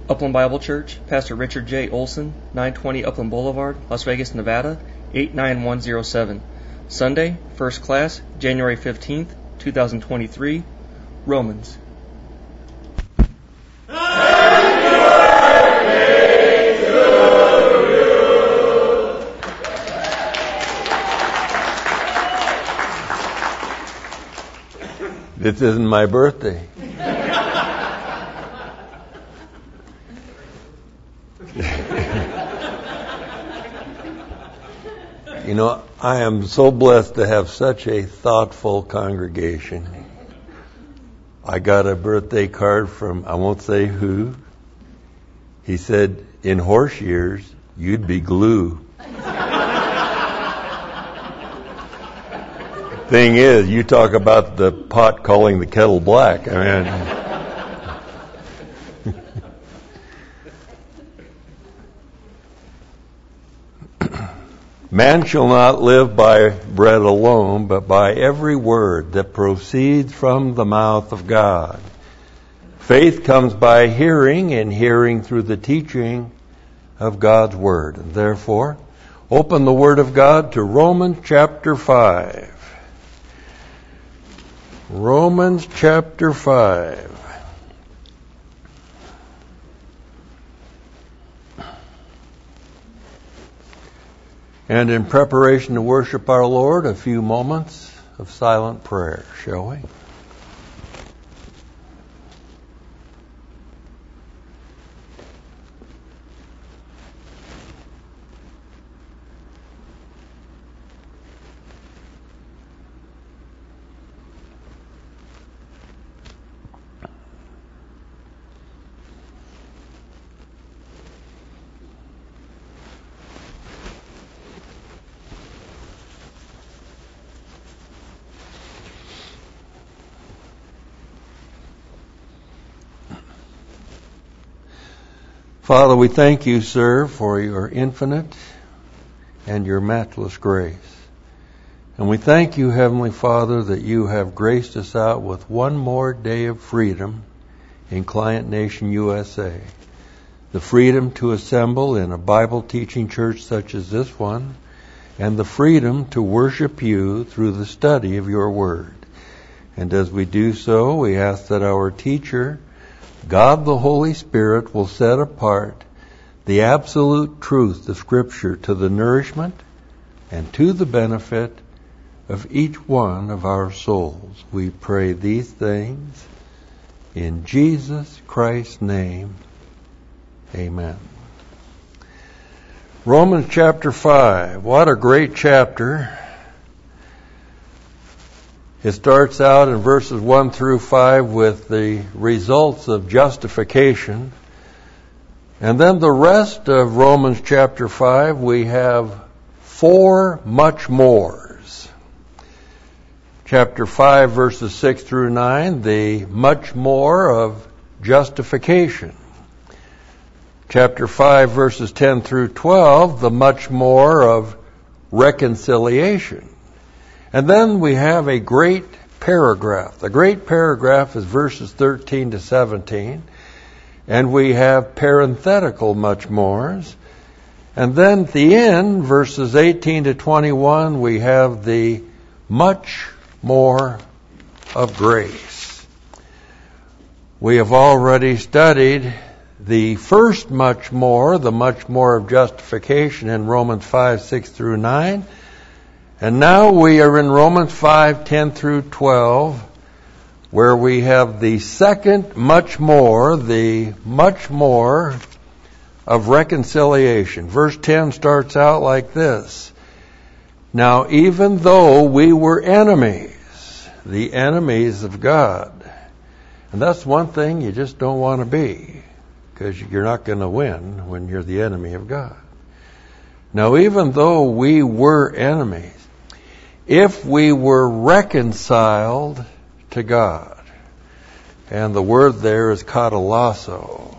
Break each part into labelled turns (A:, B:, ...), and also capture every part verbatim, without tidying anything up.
A: Upland Bible Church, Pastor Richard J. Olson, nine twenty Upland Boulevard, Las Vegas, Nevada, eight nine one zero seven. Sunday, First Class, January fifteenth, twenty twenty-three. Romans.
B: This isn't my birthday. You know, I am so blessed to have such a thoughtful congregation. I got a birthday card from, I won't say who. He said, in horse years, you'd be glue. Thing is, you talk about the pot calling the kettle black. I mean, man shall not live by bread alone, but by every word that proceeds from the mouth of God. Faith comes by hearing, and hearing through the teaching of God's Word. And therefore, open the Word of God to Romans chapter five. Romans chapter five. And in preparation to worship our Lord, a few moments of silent prayer, shall we? Father, we thank you, sir, for your infinite and your matchless grace. And we thank you, Heavenly Father, that you have graced us out with one more day of freedom in Client Nation U S A. The freedom to assemble in a Bible-teaching church such as this one, and the freedom to worship you through the study of your word. And as we do so, we ask that our teacher, God the Holy Spirit, will set apart the absolute truth of Scripture to the nourishment and to the benefit of each one of our souls. We pray these things in Jesus Christ's name. Amen. Romans chapter five. What a great chapter. It starts out in verses one through five with the results of justification. And then the rest of Romans chapter five, we have four much mores. Chapter five, verses six through nine, the much more of justification. Chapter five, verses ten through twelve, the much more of reconciliation. And then we have a great paragraph. The great paragraph is verses thirteen to seventeen. And we have parenthetical much mores. And then at the end, verses eighteen to twenty-one, we have the much more of grace. We have already studied the first much more, the much more of justification in Romans five, six through nine. And now we are in Romans five, ten through twelve, where we have the second much more, the much more of reconciliation. Verse ten starts out like this. Now, even though we were enemies, the enemies of God, and that's one thing you just don't want to be, because you're not going to win when you're the enemy of God. Now, even though we were enemies, if we were reconciled to God, and the word there is katalasso.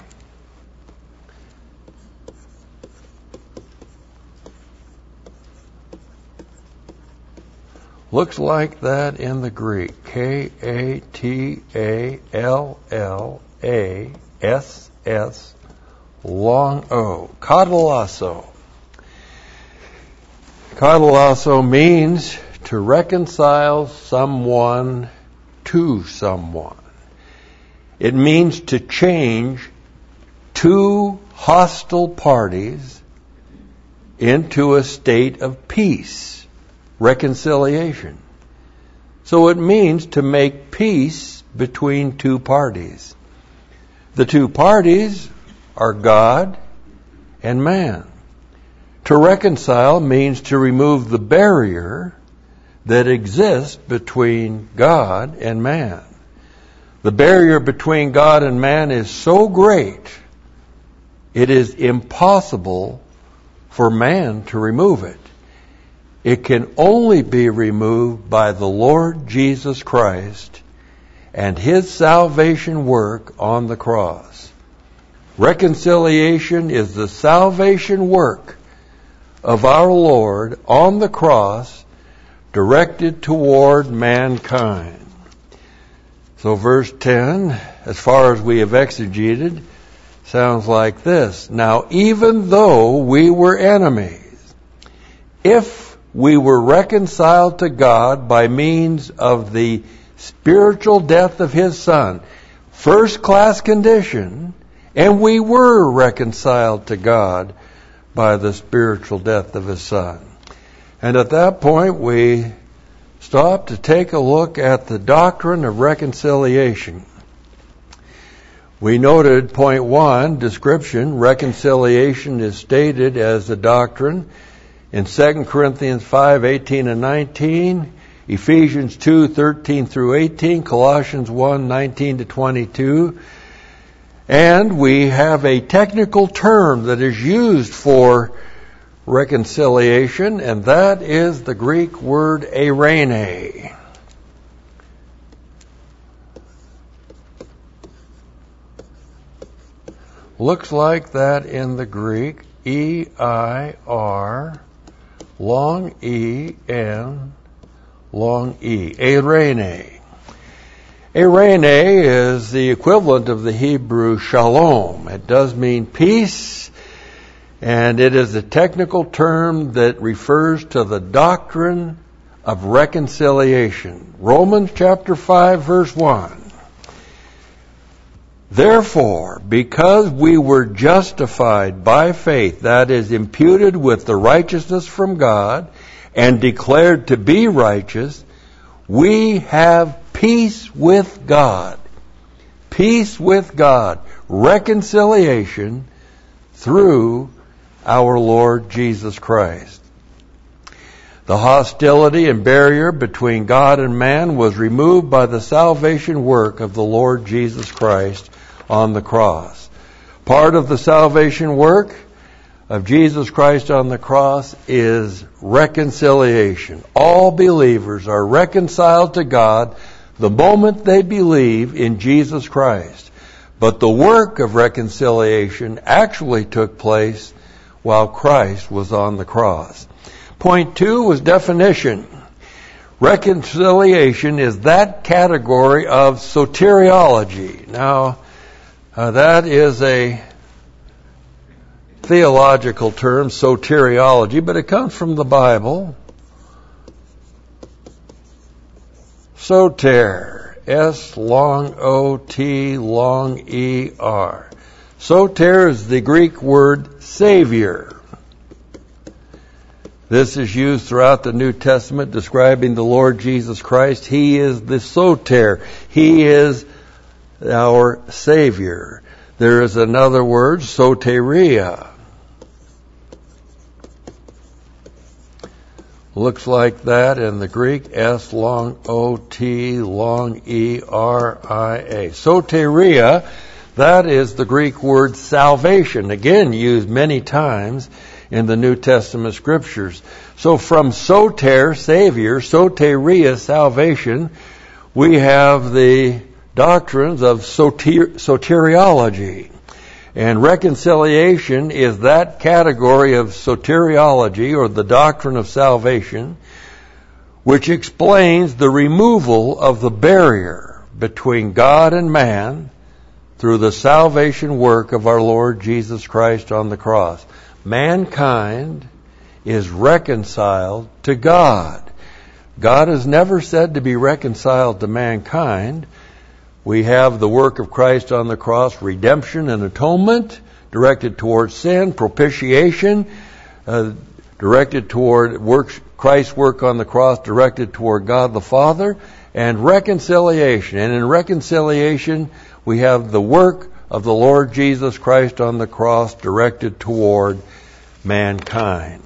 B: Looks like that in the Greek. K A T A L L A S S, long O. Katallasso. Katallasso means to reconcile someone to someone. It means to change two hostile parties into a state of peace, reconciliation. So it means to make peace between two parties. The two parties are God and man. To reconcile means to remove the barrier that exists between God and man. The barrier between God and man is so great, it is impossible for man to remove it. It can only be removed by the Lord Jesus Christ and His salvation work on the cross. Reconciliation is the salvation work of our Lord on the cross, directed toward mankind. So verse ten, as far as we have exegeted, sounds like this. Now, even though we were enemies, if we were reconciled to God by means of the spiritual death of His Son, first class condition, and we were reconciled to God by the spiritual death of His Son. And at that point, we stop to take a look at the doctrine of reconciliation. We noted point one, description. Reconciliation is stated as a doctrine in Second Corinthians five, eighteen and nineteen, Ephesians two, thirteen through eighteen, Colossians one, nineteen to twenty-two. And we have a technical term that is used for reconciliation, and that is the Greek word eirene. Looks like that in the Greek, E I R, long E, N, long E, eirene. Eirene is the equivalent of the Hebrew shalom. It does mean peace, and it is a technical term that refers to the doctrine of reconciliation. Romans chapter five, verse one. Therefore, because we were justified by faith, that is, imputed with the righteousness from God, and declared to be righteous, we have peace with God. Peace with God. Reconciliation through our Lord Jesus Christ. The hostility and barrier between God and man was removed by the salvation work of the Lord Jesus Christ on the cross. Part of the salvation work of Jesus Christ on the cross is reconciliation. All believers are reconciled to God the moment they believe in Jesus Christ. But the work of reconciliation actually took place while Christ was on the cross. Point two was definition. Reconciliation is that category of soteriology. Now, uh, that is a theological term, soteriology, but it comes from the Bible. Soter, S long O T long E R. Soter is the Greek word Savior. This is used throughout the New Testament describing the Lord Jesus Christ. He is the Soter. He is our Savior. There is another word, soteria. Looks like that in the Greek, S long O T long E R I A. Soteria, that is the Greek word salvation, again used many times in the New Testament scriptures. So from soter, Savior, soteria, salvation, we have the doctrines of soter- soteriology. And reconciliation is that category of soteriology, or the doctrine of salvation, which explains the removal of the barrier between God and man through the salvation work of our Lord Jesus Christ on the cross. Mankind is reconciled to God. God is never said to be reconciled to mankind. We have the work of Christ on the cross, redemption and atonement, directed toward sin, propitiation, uh, directed toward work, Christ's work on the cross, directed toward God the Father, and reconciliation. And in reconciliation, we have the work of the Lord Jesus Christ on the cross, directed toward mankind.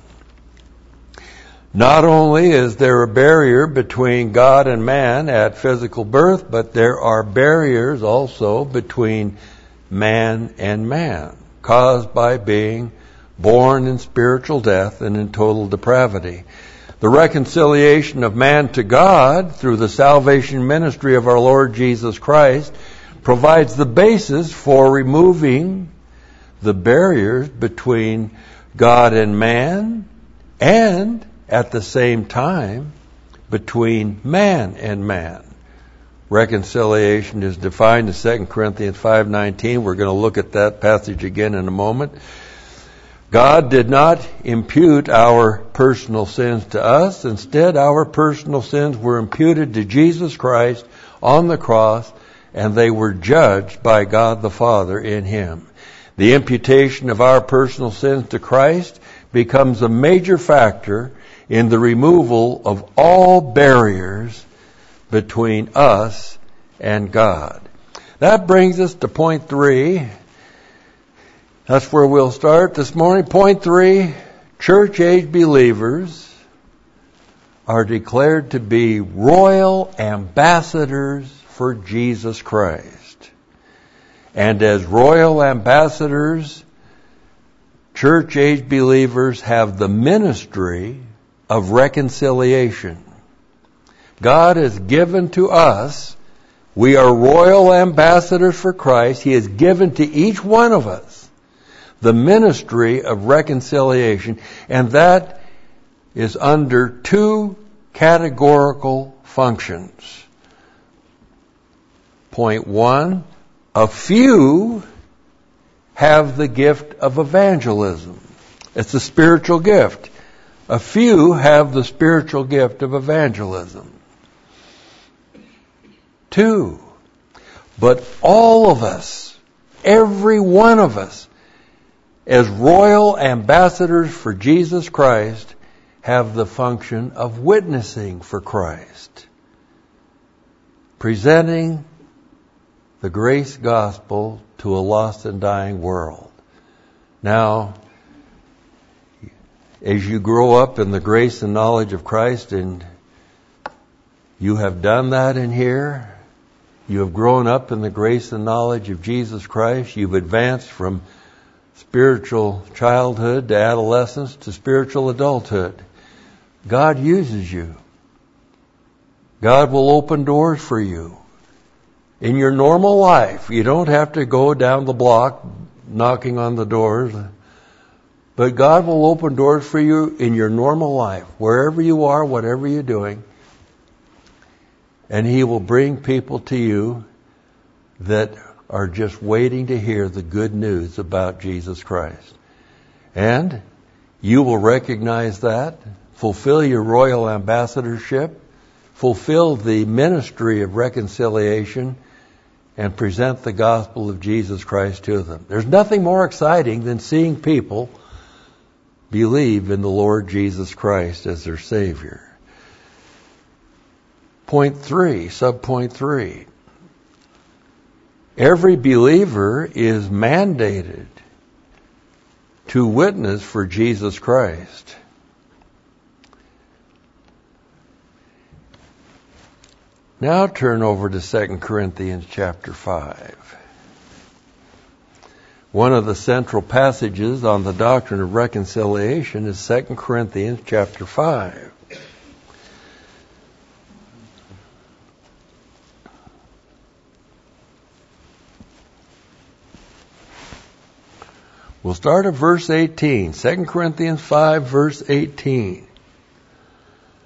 B: Not only is there a barrier between God and man at physical birth, but there are barriers also between man and man, caused by being born in spiritual death and in total depravity. The reconciliation of man to God through the salvation ministry of our Lord Jesus Christ provides the basis for removing the barriers between God and man, and at the same time between man and man. Reconciliation is defined in Second Corinthians five nineteen. We're going to look at that passage again in a moment. God did not impute our personal sins to us. Instead, our personal sins were imputed to Jesus Christ on the cross, and they were judged by God the Father in Him. The imputation of our personal sins to Christ becomes a major factor in the removal of all barriers between us and God. That brings us to point three. That's where we'll start this morning. Point three, church-age believers are declared to be royal ambassadors for Jesus Christ. And as royal ambassadors, church-age believers have the ministry of reconciliation. God has given to us, we are royal ambassadors for Christ. He has given to each one of us the ministry of reconciliation, and that is under two categorical functions. Point one, a few have the gift of evangelism. It's a spiritual gift. A few have the spiritual gift of evangelism. Two, but all of us, every one of us, as royal ambassadors for Jesus Christ, have the function of witnessing for Christ, presenting the grace gospel to a lost and dying world. Now, as you grow up in the grace and knowledge of Christ, and you have done that in here, you have grown up in the grace and knowledge of Jesus Christ, you've advanced from spiritual childhood to adolescence to spiritual adulthood. God uses you. God will open doors for you. In your normal life, you don't have to go down the block knocking on the doors, but God will open doors for you in your normal life, wherever you are, whatever you're doing, and He will bring people to you that are just waiting to hear the good news about Jesus Christ. And you will recognize that, fulfill your royal ambassadorship, fulfill the ministry of reconciliation, and present the gospel of Jesus Christ to them. There's nothing more exciting than seeing people believe in the Lord Jesus Christ as their Savior. Point three, subpoint three. Every believer is mandated to witness for Jesus Christ. Now turn over to Second Corinthians chapter five. One of the central passages on the doctrine of reconciliation is Second Corinthians chapter five. We'll start at verse eighteen. Second Corinthians five, verse eighteen.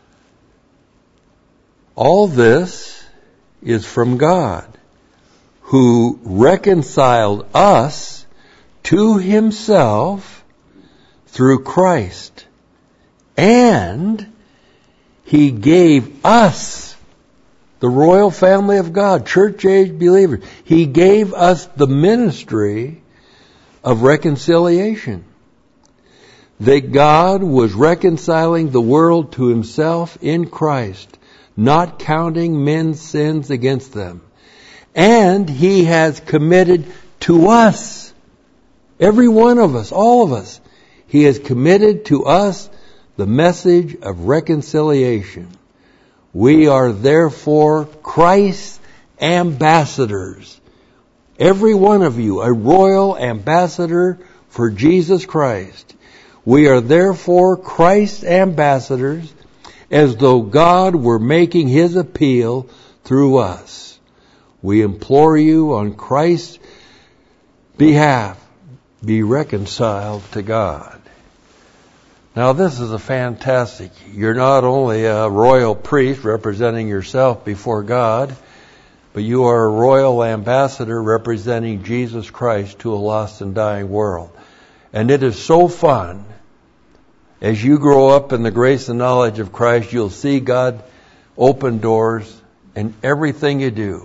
B: All this is from God, who reconciled us to himself through Christ. And he gave us, the royal family of God, church-age believers, he gave us the ministry of reconciliation. That God was reconciling the world to himself in Christ, not counting men's sins against them. And he has committed to us, every one of us, all of us, he has committed to us the message of reconciliation. We are therefore Christ's ambassadors. Every one of you, a royal ambassador for Jesus Christ. We are therefore Christ's ambassadors, as though God were making his appeal through us. We implore you on Christ's behalf, be reconciled to God. Now this is a fantastic, you're not only a royal priest representing yourself before God, but you are a royal ambassador representing Jesus Christ to a lost and dying world. And it is so fun. As you grow up in the grace and knowledge of Christ, you'll see God open doors in everything you do.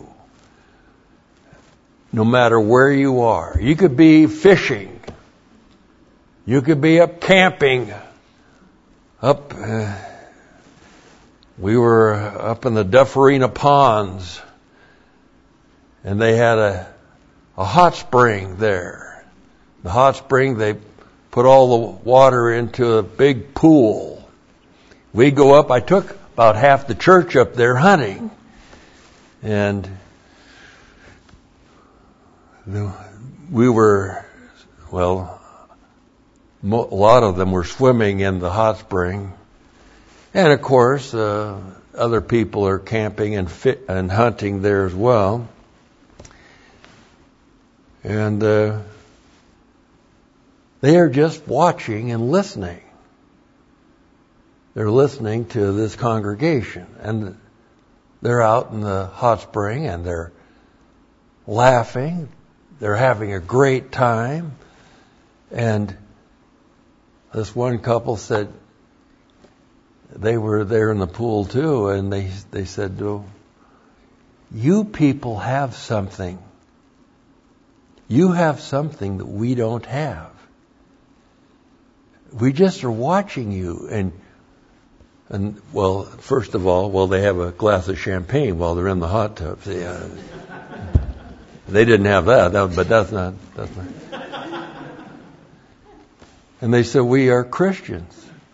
B: No matter where you are. You could be fishing. You could be up camping. Up, uh, we were up in the Dufferina Ponds. And they had a, a hot spring there. The hot spring, they put all the water into a big pool. We go up, I took about half the church up there hunting. And the, we were, well, mo- a lot of them were swimming in the hot spring. And of course, uh, other people are camping and fit, and hunting there as well. And uh, they are just watching and listening. They're listening to this congregation. And they're out in the hot spring and they're laughing. They're having a great time. And this one couple said, they were there in the pool too, and they, they said, oh, you people have something. You have something that we don't have. We just are watching you. And, and well, first of all, well, they have a glass of champagne while they're in the hot tub. See, uh, they didn't have that, that, but that's not, that's not. And they said, we are Christians.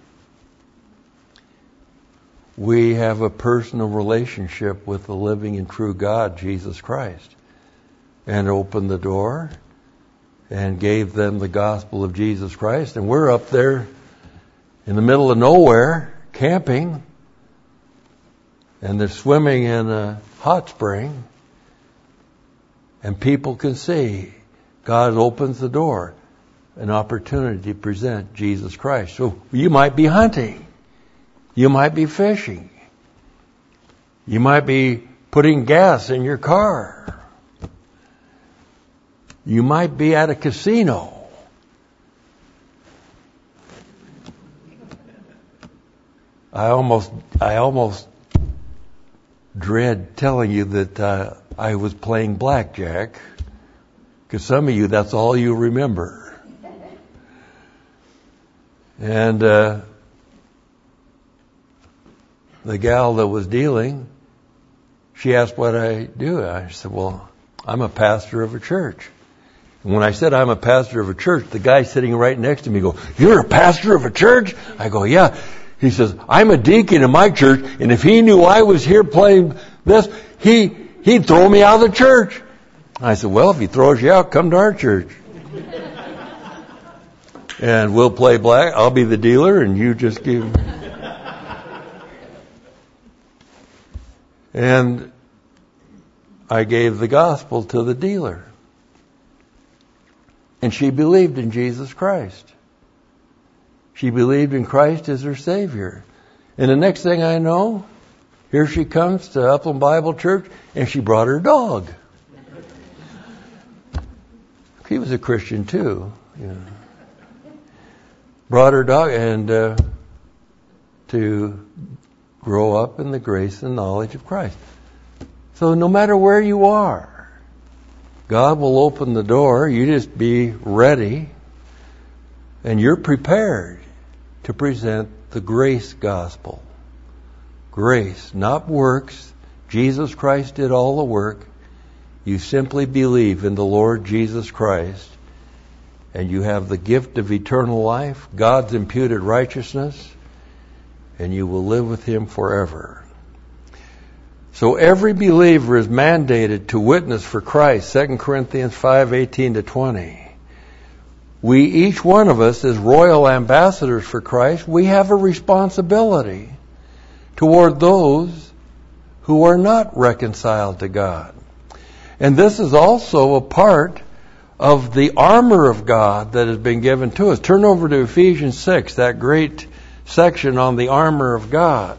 B: We have a personal relationship with the living and true God, Jesus Christ. And opened the door and gave them the gospel of Jesus Christ. And we're up there in the middle of nowhere, camping, and they're swimming in a hot spring, and people can see God opens the door, an opportunity to present Jesus Christ. So you might be hunting. You might be fishing. You might be putting gas in your car. You might be at a casino. I almost, I almost dread telling you that uh, I was playing blackjack, because some of you, that's all you remember. And uh, the gal that was dealing, she asked what I do. I said, well, I'm a pastor of a church. And when I said I'm a pastor of a church, the guy sitting right next to me go, you're a pastor of a church? I go, yeah. He says, I'm a deacon in my church, and if he knew I was here playing this, he, he'd throw me out of the church. I said, well, if he throws you out, come to our church. And we'll play black. I'll be the dealer, and you just give. And I gave the gospel to the dealer. And she believed in Jesus Christ. She believed in Christ as her Savior. And the next thing I know, here she comes to Upland Bible Church, and she brought her dog. He was a Christian too. You know. Brought her dog and uh, to grow up in the grace and knowledge of Christ. So no matter where you are, God will open the door. You just be ready, and you're prepared to present the grace gospel. Grace, not works. Jesus Christ did all the work. You simply believe in the Lord Jesus Christ, and you have the gift of eternal life, God's imputed righteousness, and you will live with Him forever. So every believer is mandated to witness for Christ, Second Corinthians five, eighteen to twenty. We, each one of us, as royal ambassadors for Christ, we have a responsibility toward those who are not reconciled to God. And this is also a part of the armor of God that has been given to us. Turn over to Ephesians six, that great section on the armor of God.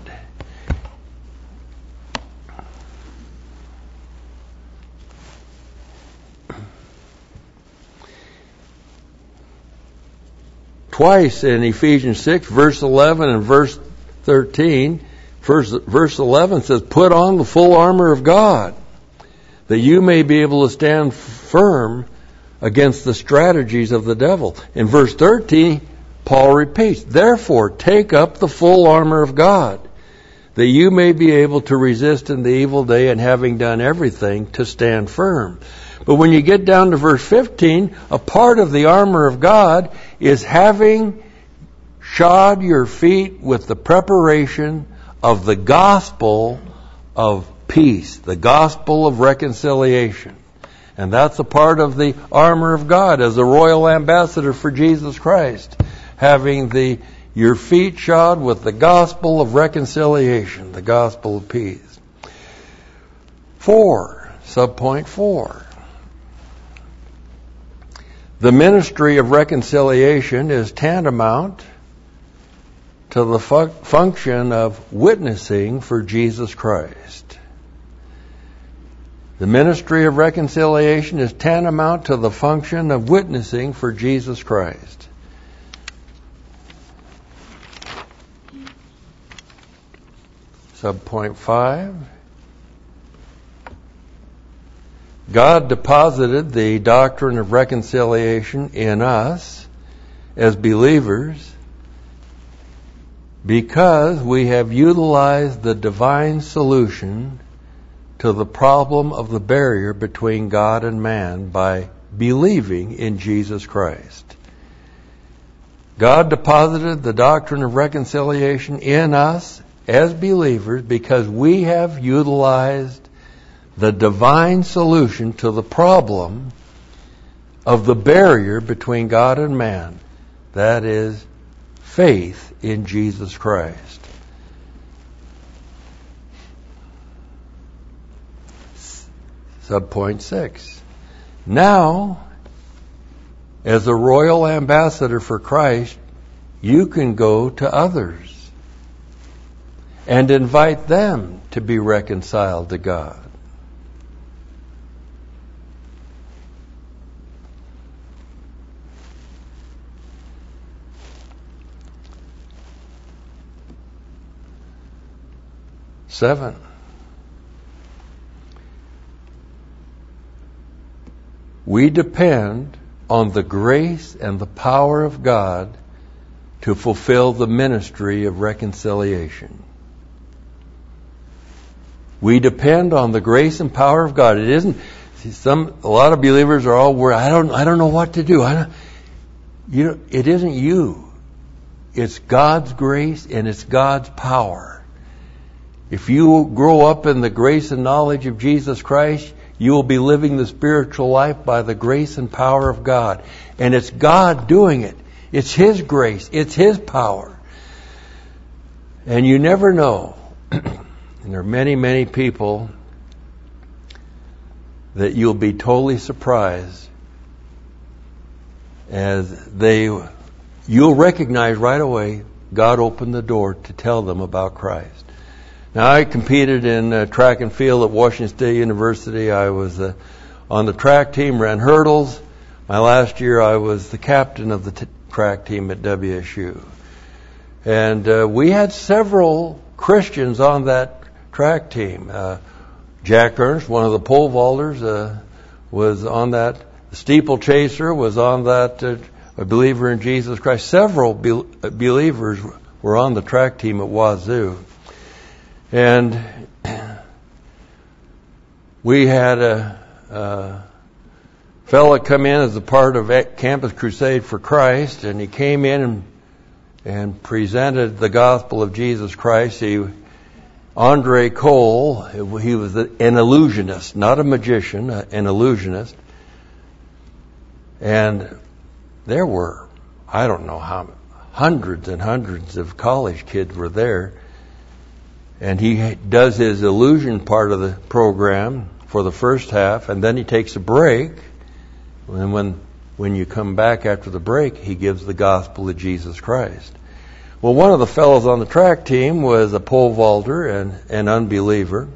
B: Twice in Ephesians six, verse eleven and verse thirteen, verse, verse eleven says, put on the full armor of God, that you may be able to stand firm against the strategies of the devil. In verse thirteen, Paul repeats, therefore take up the full armor of God, that you may be able to resist in the evil day, and having done everything, to stand firm. But when you get down to verse fifteen, a part of the armor of God is having shod your feet with the preparation of the gospel of peace, the gospel of reconciliation. And that's a part of the armor of God as a royal ambassador for Jesus Christ, having the your feet shod with the gospel of reconciliation, the gospel of peace. Four, subpoint four. The ministry of reconciliation is tantamount to the fu- function of witnessing for Jesus Christ. The ministry of reconciliation is tantamount to the function of witnessing for Jesus Christ. Subpoint five. God deposited the doctrine of reconciliation in us as believers because we have utilized the divine solution to the problem of the barrier between God and man by believing in Jesus Christ. God deposited the doctrine of reconciliation in us as believers because we have utilized the divine solution to the problem of the barrier between God and man. That is faith in Jesus Christ. Subpoint six. Now, as a royal ambassador for Christ, you can go to others and invite them to be reconciled to God. Seven. We depend on the grace and the power of God to fulfill the ministry of reconciliation. We depend on the grace and power of God. It isn't. See, some a lot of believers are all worried. I don't. I don't know what to do. I don't, you know, it isn't you. It's God's grace and it's God's power. If you grow up in the grace and knowledge of Jesus Christ, you will be living the spiritual life by the grace and power of God. And it's God doing it. It's His grace. It's His power. And you never know. And there are many, many people that you'll be totally surprised as they, you'll recognize right away God opened the door to tell them about Christ. Now, I competed in uh, track and field at Washington State University. I was uh, on the track team, ran hurdles. My last year, I was the captain of the t- track team at W S U. And uh, we had several Christians on that track team. Uh, Jack Ernst, one of the pole vaulters, uh, was on that. The steeplechaser was on that, uh, a believer in Jesus Christ. Several be- believers were on the track team at Wazoo. And we had a, a fella come in as a part of Campus Crusade for Christ, and he came in and, and presented the gospel of Jesus Christ. He, Andre Cole, he was an illusionist, not a magician, an illusionist. And there were, I don't know how, hundreds and hundreds of college kids were there. And he does his illusion part of the program for the first half, and then he takes a break. And when when you come back after the break, he gives the gospel of Jesus Christ. Well, one of the fellows on the track team was a pole vaulter and an unbeliever.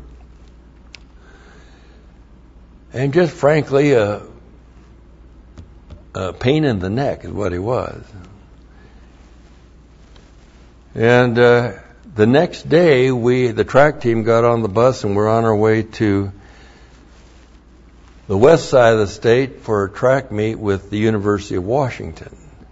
B: And just frankly, a, a pain in the neck is what he was. And uh, the next day, we, the track team, got on the bus and we're on our way to the west side of the state for a track meet with the University of Washington.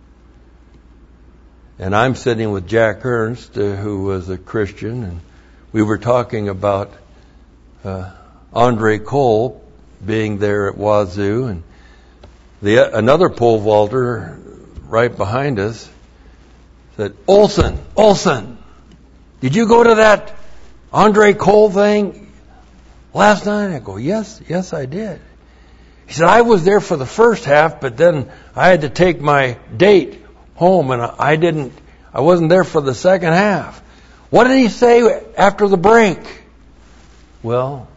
B: And I'm sitting with Jack Ernst, uh, who was a Christian, and we were talking about uh, Andre Cole being there at Wazoo, and the uh, another pole vaulter right behind us said, Olson, Olson, did you go to that Andre Cole thing last night? I go, yes, yes I did. He said, I was there for the first half, but then I had to take my date home, and I didn't, I wasn't there for the second half. What did he say after the break? Well,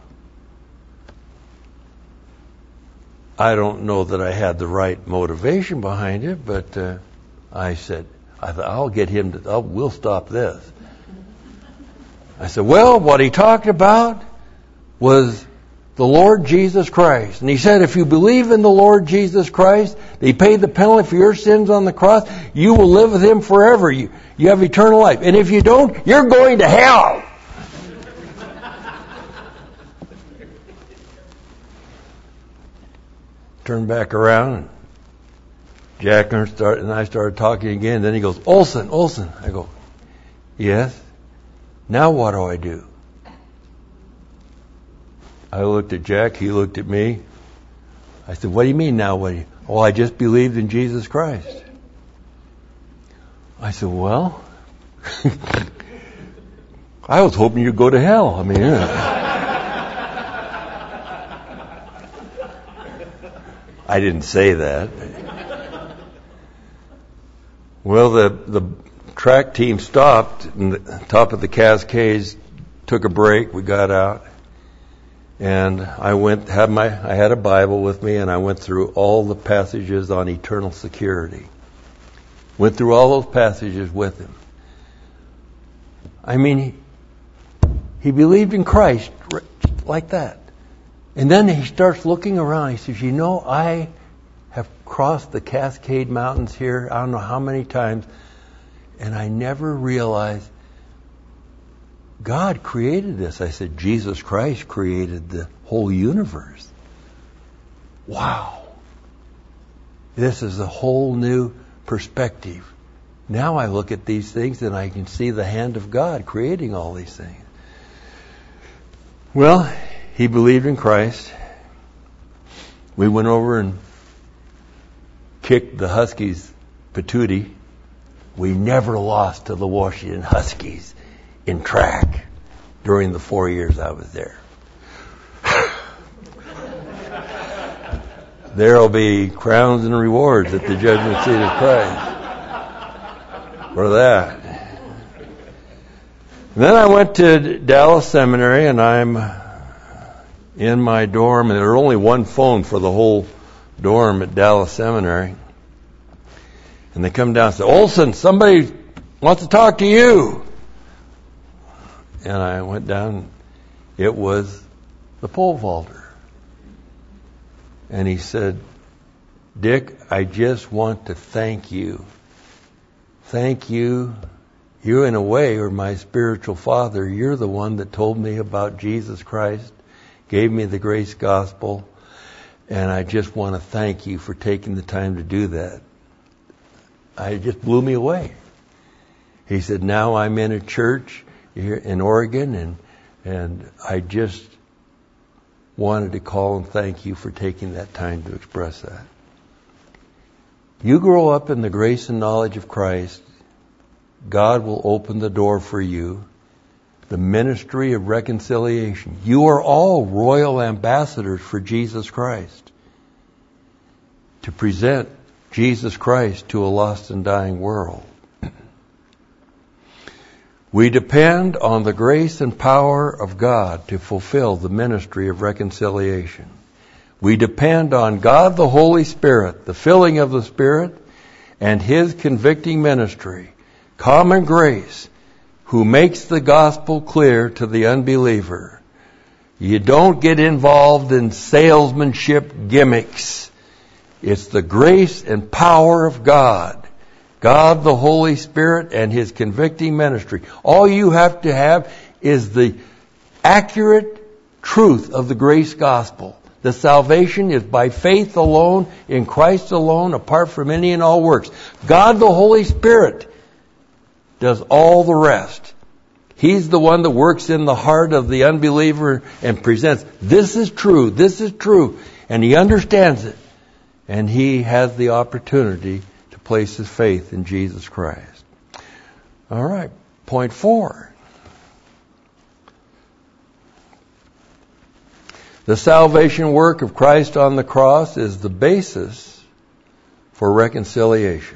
B: I don't know that I had the right motivation behind it, but uh, I said, I thought, I'll get him to, oh, we'll stop this. I said, well, what he talked about was the Lord Jesus Christ. And he said, if you believe in the Lord Jesus Christ, that he paid the penalty for your sins on the cross, you will live with him forever. You, you have eternal life. And if you don't, you're going to hell. Turned back around, and Jack Ernst started, and I started talking again. Then he goes, Olson, Olson. I go, yes? Now what do I do? I looked at Jack, he looked at me. I said, what do you mean now? What do you, oh, I just believed in Jesus Christ. I said, well, I was hoping you'd go to hell. I mean, yeah. I didn't say that. Well, the, the track team stopped in the top of the Cascades, took a break, we got out. And I went, had my, I had a Bible with me, and I went through all the passages on eternal security. Went through all those passages with him. I mean, he, he believed in Christ like that. And then he starts looking around. He says, you know, I have crossed the Cascade Mountains here, I don't know how many times, and I never realized God created this. I said, Jesus Christ created the whole universe. Wow. This is a whole new perspective. Now I look at these things and I can see the hand of God creating all these things. Well, he believed in Christ. We went over and kicked the Huskies patootie. We never lost to the Washington Huskies in track during the four years I was there. There'll be crowns and rewards at the judgment seat of Christ for that. And then I went to Dallas Seminary, and I'm in my dorm, and there was only one phone for the whole dorm at Dallas Seminary. And they come down and say, Olson, somebody wants to talk to you. And I went down. It was the pole vaulter. And he said, Dick, I just want to thank you. Thank you. You, in a way, are my spiritual father. You're the one that told me about Jesus Christ, gave me the grace gospel, and I just want to thank you for taking the time to do that. It just blew me away. He said, now I'm in a church here in Oregon, and and I just wanted to call and thank you for taking that time to express that. You grow up in the grace and knowledge of Christ, God will open the door for you, the ministry of reconciliation. You are all royal ambassadors for Jesus Christ, to present Jesus Christ to a lost and dying world. We depend on the grace and power of God to fulfill the ministry of reconciliation. We depend on God the Holy Spirit, the filling of the Spirit, and His convicting ministry, common grace, who makes the gospel clear to the unbeliever. You don't get involved in salesmanship gimmicks. It's the grace and power of God. God the Holy Spirit and His convicting ministry. All you have to have is the accurate truth of the grace gospel. The salvation is by faith alone, in Christ alone, apart from any and all works. God the Holy Spirit does all the rest. He's the one that works in the heart of the unbeliever and presents, this is true, this is true. And he understands it. And he has the opportunity to place his faith in Jesus Christ. All right, point four. The salvation work of Christ on the cross is the basis for reconciliation.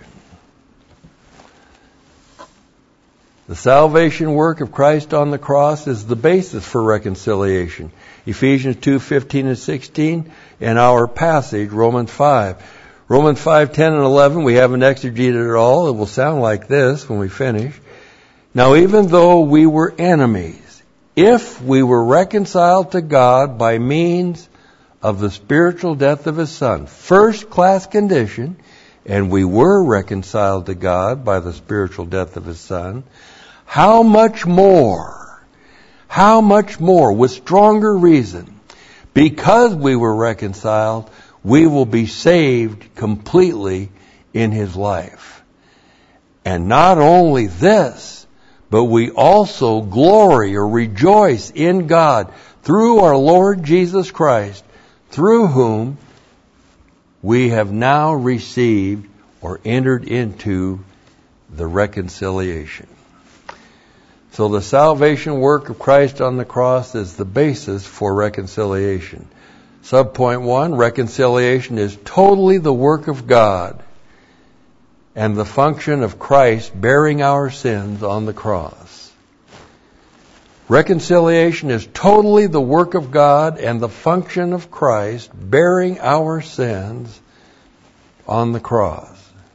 B: The salvation work of Christ on the cross is the basis for reconciliation. Ephesians two fifteen and sixteen, and our passage, Romans five. Romans five ten and eleven, we haven't exegeted it all. It will sound like this when we finish. Now, even though we were enemies, if we were reconciled to God by means of the spiritual death of His Son, first class condition, and we were reconciled to God by the spiritual death of His Son, how much more, how much more, with stronger reason, because we were reconciled, we will be saved completely in His life. And not only this, but we also glory or rejoice in God through our Lord Jesus Christ, through whom we have now received or entered into the reconciliation. So the salvation work of Christ on the cross is the basis for reconciliation. Subpoint one, reconciliation is totally the work of God and the function of Christ bearing our sins on the cross. Reconciliation is totally the work of God and the function of Christ bearing our sins on the cross.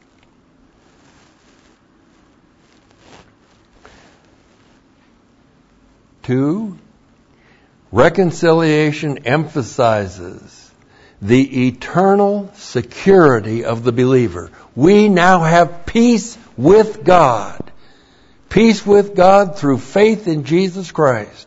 B: Two, reconciliation emphasizes the eternal security of the believer. We now have peace with God. Peace with God through faith in Jesus Christ.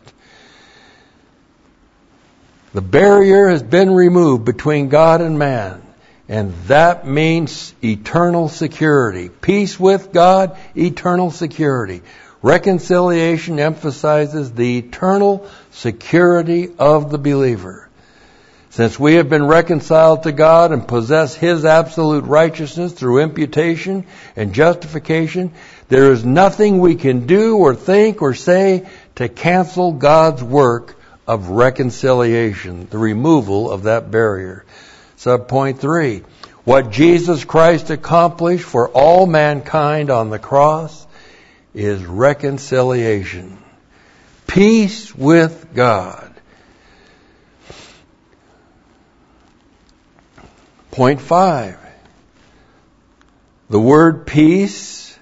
B: The barrier has been removed between God and man, and that means eternal security. Peace with God, eternal security. Reconciliation emphasizes the eternal security of the believer. Since we have been reconciled to God and possess His absolute righteousness through imputation and justification, there is nothing we can do or think or say to cancel God's work of reconciliation, the removal of that barrier. Subpoint three, what Jesus Christ accomplished for all mankind on the cross is reconciliation. Peace with God. Point five. The word peace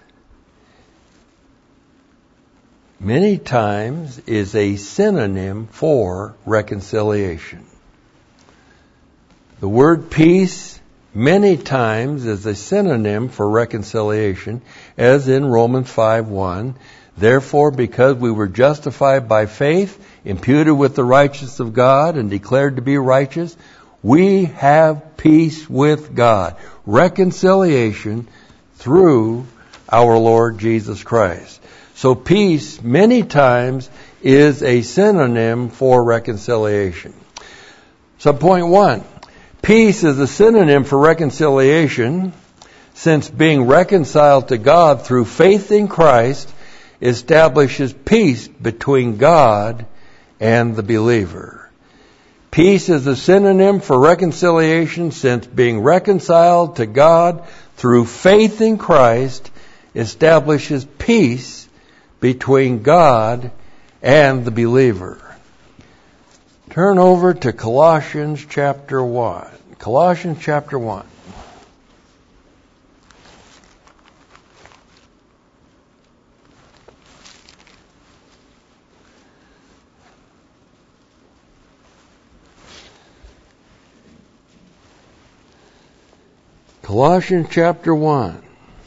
B: many times is a synonym for reconciliation. The word peace many times is a synonym for reconciliation, as in Romans five one. Therefore, because we were justified by faith, imputed with the righteousness of God, and declared to be righteous, we have peace with God. Reconciliation through our Lord Jesus Christ. So peace, many times, is a synonym for reconciliation. Subpoint one. Peace is a synonym for reconciliation, since being reconciled to God through faith in Christ establishes peace between God and the believer. Peace is a synonym for reconciliation, since being reconciled to God through faith in Christ establishes peace between God and the believer. Turn over to Colossians chapter one. Colossians chapter one. Colossians chapter one.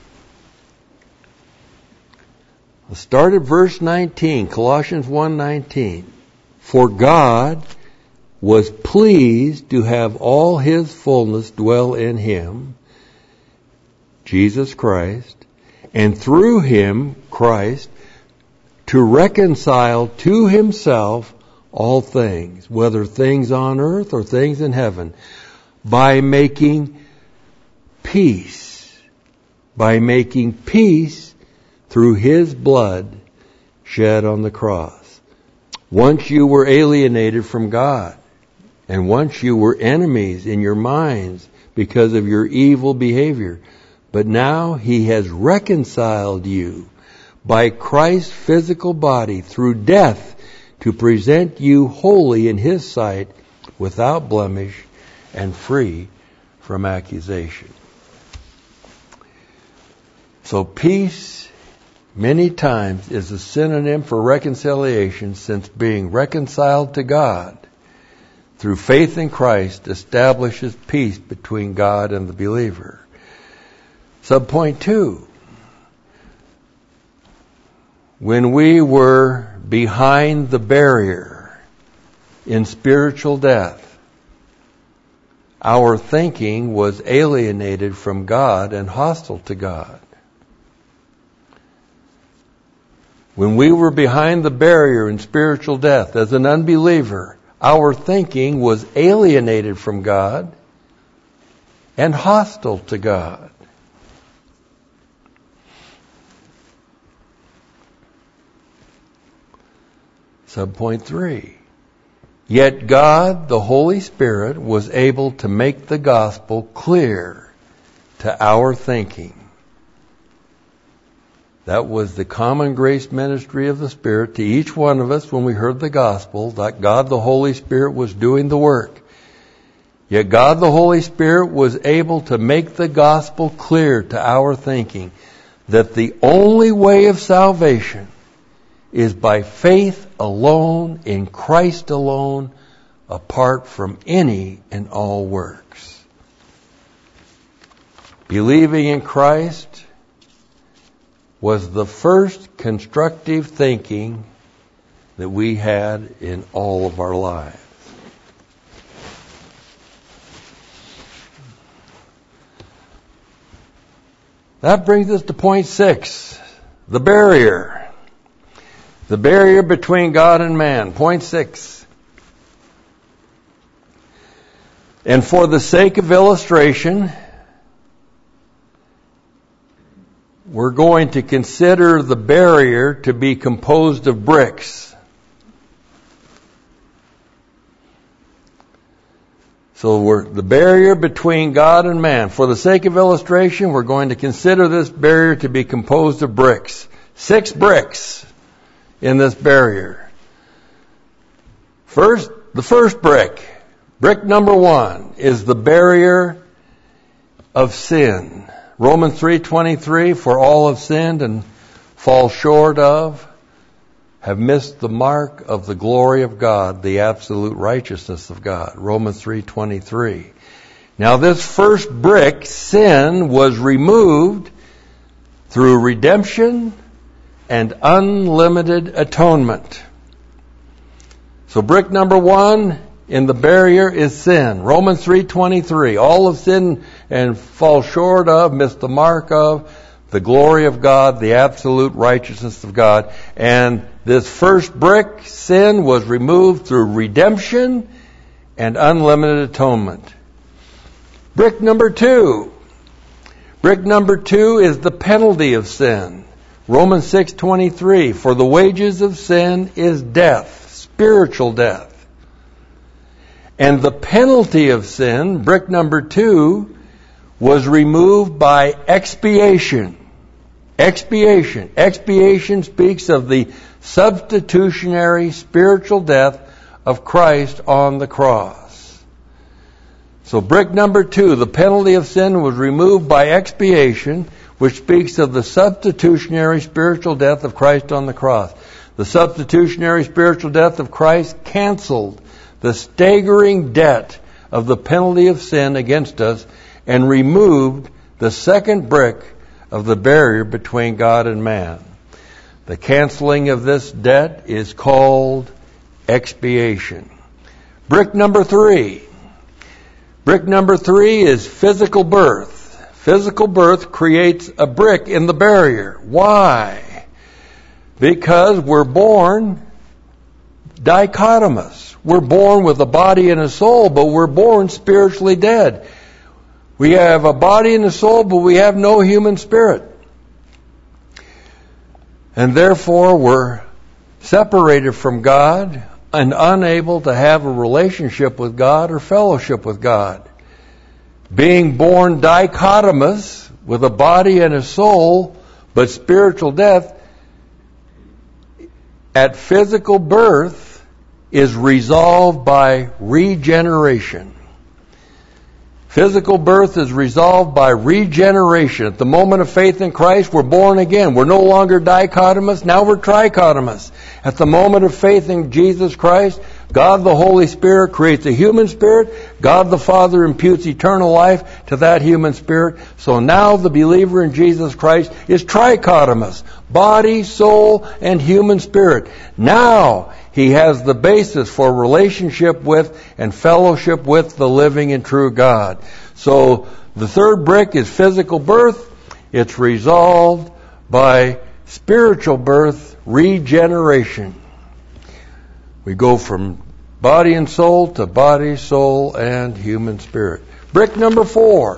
B: Let's start at verse nineteen. Colossians one nineteen. For God was pleased to have all His fullness dwell in Him, Jesus Christ, and through Him, Christ, to reconcile to Himself all things, whether things on earth or things in heaven, by making peace, by making peace through His blood shed on the cross. Once you were alienated from God, and once you were enemies in your minds because of your evil behavior, but now He has reconciled you by Christ's physical body through death to present you holy in His sight, without blemish and free from accusation. So peace, many times, is a synonym for reconciliation, since being reconciled to God through faith in Christ establishes peace between God and the believer. Subpoint two. When we were behind the barrier in spiritual death, our thinking was alienated from God and hostile to God. When we were behind the barrier in spiritual death as an unbeliever, our thinking was alienated from God and hostile to God. Subpoint three. Yet God, the Holy Spirit, was able to make the gospel clear to our thinking. That was the common grace ministry of the Spirit to each one of us when we heard the gospel, that God the Holy Spirit was doing the work. Yet God the Holy Spirit was able to make the gospel clear to our thinking that the only way of salvation is by faith alone, in Christ alone, apart from any and all works. Believing in Christ was the first constructive thinking that we had in all of our lives. That brings us to point six, the barrier. The barrier between God and man. Point six. And for the sake of illustration, we're going to consider the barrier to be composed of bricks. So we're, the barrier between God and man. For the sake of illustration, we're going to consider this barrier to be composed of bricks. Six bricks in this barrier. First, the first brick, brick number one, is the barrier of sin. Romans three twenty-three, for all have sinned and fall short of, have missed the mark of the glory of God, the absolute righteousness of God. Romans three twenty-three. Now this first brick, sin, was removed through redemption and unlimited atonement. So brick number one in the barrier is sin. Romans three twenty-three. All have sinned and fall short of, miss the mark of, the glory of God, the absolute righteousness of God. And this first brick, sin, was removed through redemption and unlimited atonement. Brick number two. Brick number two is the penalty of sin. Romans six twenty-three. For the wages of sin is death, spiritual death. And the penalty of sin, brick number two, was removed by expiation. Expiation. Expiation speaks of the substitutionary spiritual death of Christ on the cross. So brick number two, the penalty of sin was removed by expiation, which speaks of the substitutionary spiritual death of Christ on the cross. The substitutionary spiritual death of Christ canceled the staggering debt of the penalty of sin against us and removed the second brick of the barrier between God and man. The canceling of this debt is called expiation. Brick number three. Brick number three is physical birth. Physical birth creates a brick in the barrier. Why? Because we're born dichotomous. We're born with a body and a soul, but we're born spiritually dead. We have a body and a soul, but we have no human spirit. And therefore, we're separated from God and unable to have a relationship with God or fellowship with God. Being born dichotomous with a body and a soul, but spiritual death, at physical birth, is resolved by regeneration. Physical birth is resolved by regeneration. At the moment of faith in Christ, we're born again. We're no longer dichotomous, now we're trichotomous. At the moment of faith in Jesus Christ, God the Holy Spirit creates a human spirit. God the Father imputes eternal life to that human spirit. So now the believer in Jesus Christ is trichotomous. Body, soul, and human spirit. Now he has the basis for relationship with and fellowship with the living and true God. So the third brick is physical birth. It's resolved by spiritual birth, regeneration. We go from body and soul to body, soul, and human spirit. Brick number four.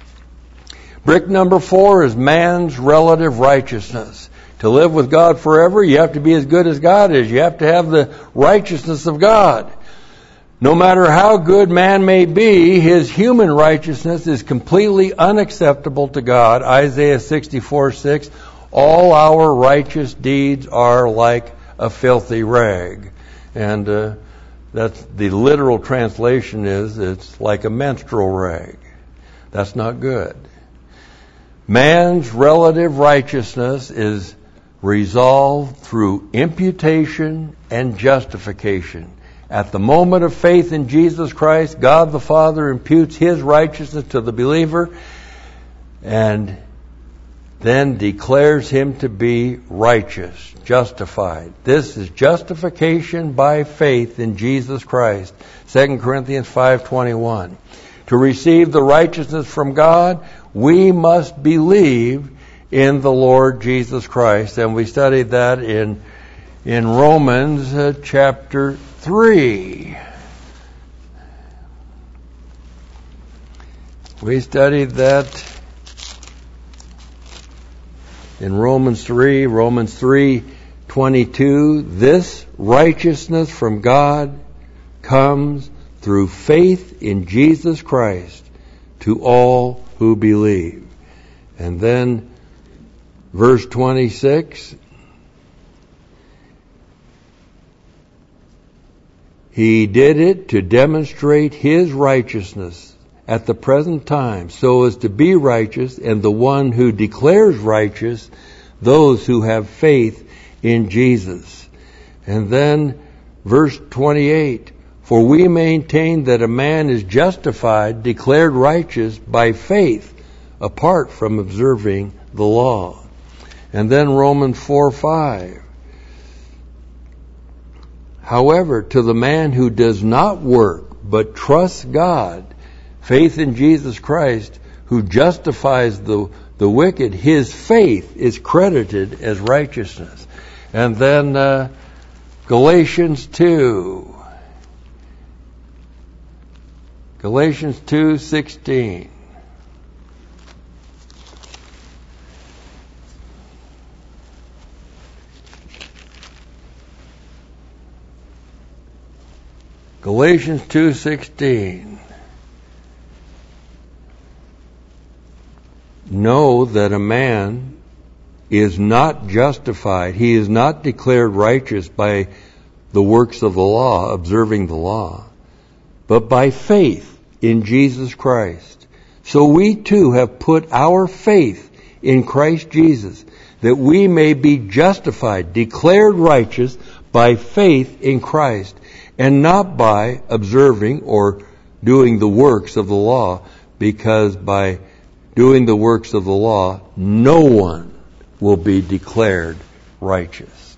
B: Brick number four is man's relative righteousness. To live with God forever, you have to be as good as God is. You have to have the righteousness of God. No matter how good man may be, his human righteousness is completely unacceptable to God. Isaiah sixty-four six, all our righteous deeds are like a filthy rag. And uh, that's the literal translation is it's like a menstrual rag. That's not good. Man's relative righteousness is resolved through imputation and justification. At the moment of faith in Jesus Christ, God the Father imputes His righteousness to the believer and then declares him to be righteous, justified. This is justification by faith in Jesus Christ. Second Corinthians five twenty-one. To receive the righteousness from God, we must believe in the Lord Jesus Christ. And we studied that in in Romans uh, chapter three. We studied that in Romans three, Romans three twenty-two. This righteousness from God comes through faith in Jesus Christ to all who believe. And then verse twenty-six, He did it to demonstrate His righteousness at the present time, so as to be righteous, and the one who declares righteous those who have faith in Jesus. And then verse twenty-eight, For we maintain that a man is justified, declared righteous by faith, apart from observing the law. And then Romans four five. However, to the man who does not work, but trusts God, faith in Jesus Christ, who justifies the, the wicked, his faith is credited as righteousness. And then uh, Galatians two. Galatians two sixteen. Galatians two sixteen. Know that a man is not justified, he is not declared righteous by the works of the law, observing the law, but by faith in Jesus Christ. So we too have put our faith in Christ Jesus, that we may be justified, declared righteous by faith in Christ, and not by observing or doing the works of the law, because by doing the works of the law, no one will be declared righteous.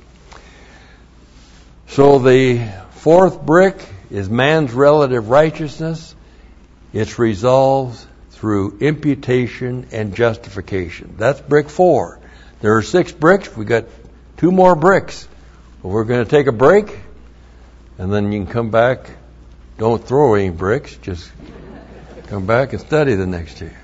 B: So the fourth brick is man's relative righteousness. It's resolved through imputation and justification. That's brick four. There are six bricks. We got two more bricks. We're going to take a break, and then you can come back. Don't throw any bricks. Just come back and study the next two.